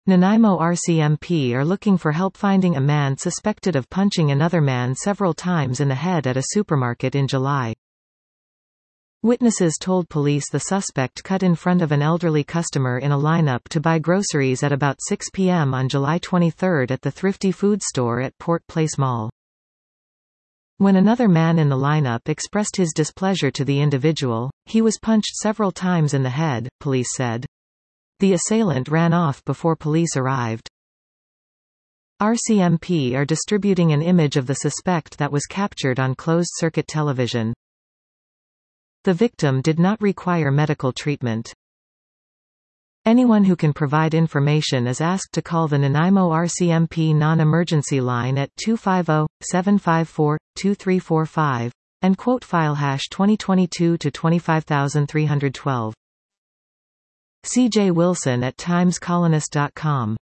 Nanaimo RCMP are looking for help finding a man suspected of punching another man several times in the head at a supermarket in July. Witnesses told police the suspect cut in front of an elderly customer in a lineup to buy groceries at about 6 p.m. on July 23 at the Thrifty Food Store at Port Place Mall. When another man in the lineup expressed his displeasure to the individual, he was punched several times in the head, police said. The assailant ran off before police arrived. RCMP are distributing an image of the suspect that was captured on closed-circuit television. The victim did not require medical treatment. Anyone who can provide information is asked to call the Nanaimo RCMP non-emergency line at 250-754-2345, and quote file #2022 to 25312. C.J. Wilson at timescolonist.com